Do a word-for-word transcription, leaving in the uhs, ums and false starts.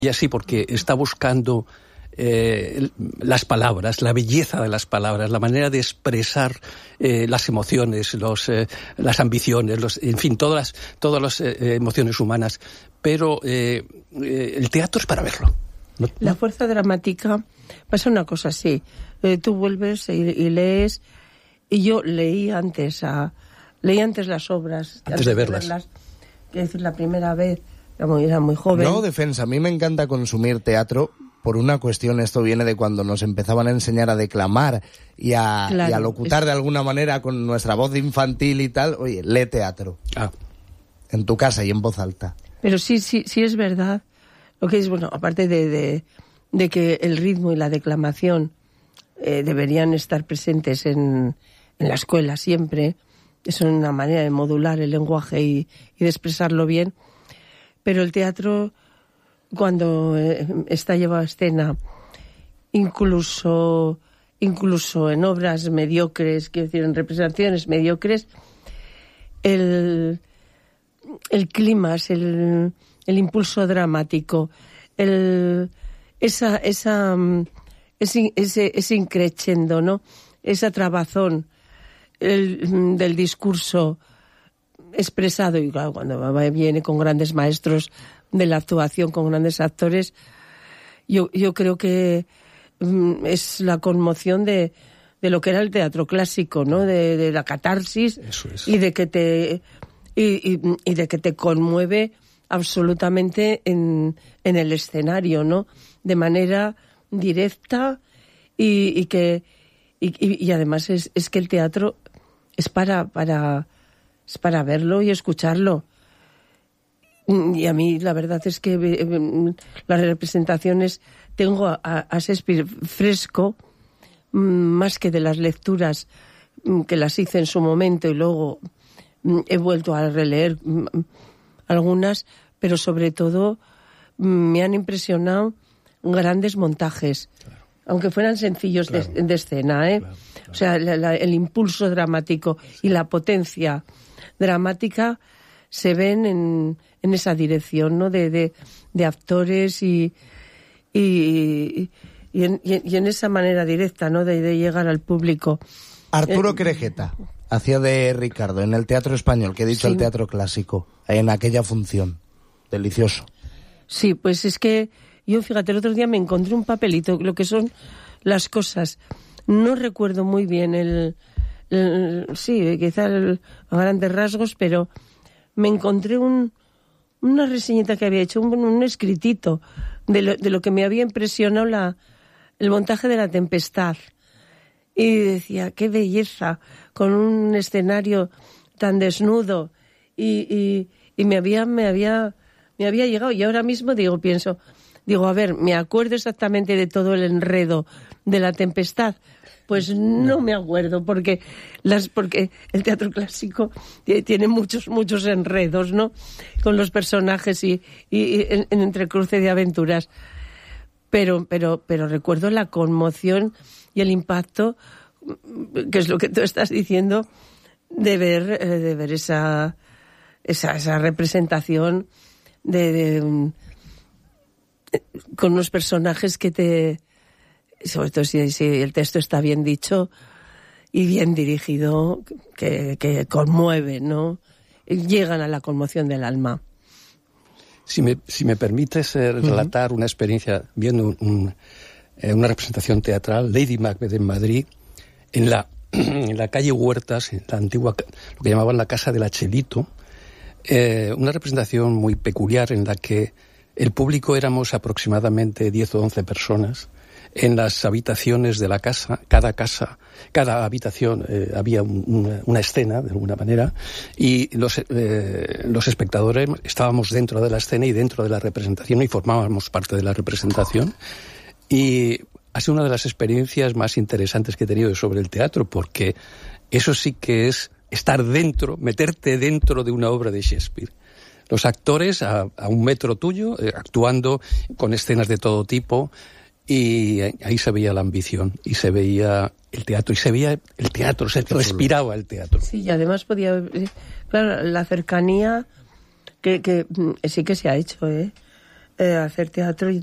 Y así porque está buscando eh, las palabras, la belleza de las palabras, la manera de expresar eh, las emociones, los, eh, las ambiciones, los, en fin, todas las, todas las eh, emociones humanas. Pero eh, eh, el teatro es para verlo. ¿No? La fuerza dramática pasa una cosa así. Eh, tú vuelves y, y lees, y yo leí antes a, leí antes las obras. Antes, antes de verlas. verlas. Quiero decir, la primera vez, era muy, era muy joven. No, defensa, a mí me encanta consumir teatro por una cuestión. Esto viene de cuando nos empezaban a enseñar a declamar y a, claro, y a locutar es... de alguna manera con nuestra voz infantil y tal. Oye, lee teatro. Ah. En tu casa y en voz alta. Pero sí, sí, sí es verdad. Lo que es, bueno, aparte de, de, de que el ritmo y la declamación eh, deberían estar presentes en, en la escuela siempre. Es una manera de modular el lenguaje y, y de expresarlo bien. Pero el teatro, cuando eh, está llevado a escena, incluso, incluso en obras mediocres, quiero decir, en representaciones mediocres, el, el clima, el, el impulso dramático, el, esa, esa, ese, ese, ese increchendo, ¿no? Esa trabazón el, del discurso expresado, y claro, cuando viene con grandes maestros de la actuación, con grandes actores, yo, yo creo que mm, es la conmoción de, de lo que era el teatro clásico, ¿no? De, de la catarsis. Eso es. y de que te y, y, y de que te conmueve absolutamente en, en el escenario, ¿no? De manera directa y, y que y, y, y además es, es que el teatro es para para es para verlo y escucharlo. Y a mí la verdad es que eh, las representaciones tengo a, a Shakespeare fresco, más que de las lecturas que las hice en su momento y luego he vuelto a releer algunas, pero sobre todo me han impresionado grandes montajes, claro, aunque fueran sencillos, claro, de, de escena, ¿eh? Claro, claro. O sea, la, la, el impulso dramático, sí, y la potencia dramática se ven en, en esa dirección, ¿no? De, de, de actores y, y, y, en, y en esa manera directa, ¿no? De, de llegar al público. Arturo eh, Querejeta hacía de Ricardo en el Teatro Español, que he dicho, sí, el teatro clásico, en aquella función. Delicioso. Sí, pues es que yo, fíjate, el otro día me encontré un papelito, lo que son las cosas. No recuerdo muy bien el... el sí, quizá el, a grandes rasgos, pero me encontré un, una reseñita que había hecho, un, un escritito de lo, de lo que me había impresionado la, el montaje de La Tempestad. Y decía, qué belleza, con un escenario tan desnudo. Y, y, y me había, me había, me había llegado. Y ahora mismo digo, pienso, digo, a ver, me acuerdo exactamente de todo el enredo de La Tempestad. Pues no me acuerdo, porque las porque el teatro clásico tiene muchos muchos enredos, ¿no? Con los personajes y, y, y en, en entrecruce de aventuras. Pero pero pero recuerdo la conmoción y el impacto, que es lo que tú estás diciendo, de ver eh, de ver esa esa esa representación de, de um, con unos personajes que te, sobre todo si, si el texto está bien dicho y bien dirigido, que, que conmueve, ¿no? Llegan a la conmoción del alma. Si me, si me permites eh, relatar uh-huh. una experiencia viendo un, un, eh, una representación teatral, Lady Macbeth en Madrid, en la, en la calle Huertas, en la antigua, lo que llamaban la Casa del Achelito, eh, una representación muy peculiar en la que el público éramos aproximadamente diez o once personas. En las habitaciones de la casa, cada casa, cada habitación eh, había un, una, una escena, de alguna manera, y los, eh, los espectadores estábamos dentro de la escena y dentro de la representación y formábamos parte de la representación. Y ha sido una de las experiencias más interesantes que he tenido sobre el teatro, porque eso sí que es estar dentro, meterte dentro de una obra de Shakespeare. Los actores a, a un metro tuyo, eh, actuando con escenas de todo tipo. Y ahí se veía la ambición, y se veía el teatro, y se veía el teatro, se respiraba el teatro. Sí, y además podía, claro, la cercanía que, que sí que se ha hecho, ¿eh? eh, hacer teatro y